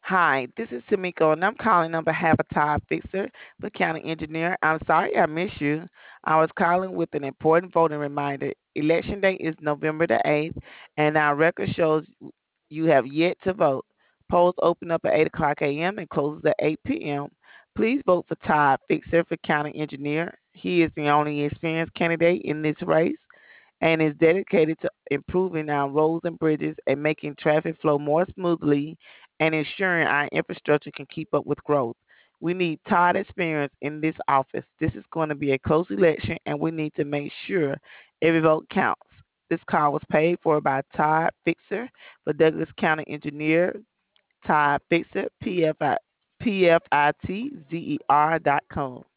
Hi, this is Tamiko, and I'm calling on behalf of Todd Fixer, the county engineer. I'm sorry I missed you. I was calling with an important voting reminder. Election day is November the 8th, and our record shows you have yet to vote. Polls open up at 8 o'clock a.m. and closes at 8 p.m. Please vote for Todd Fixer for county engineer. He is the only experienced candidate in this race and is dedicated to improving our roads and bridges and making traffic flow more smoothly and ensuring our infrastructure can keep up with growth. We need Todd experience in this office. This is going to be a close election, and we need to make sure every vote counts. This call was paid for by Todd Fixer for Douglas County Engineer, Todd Fixer, PFITZER.com.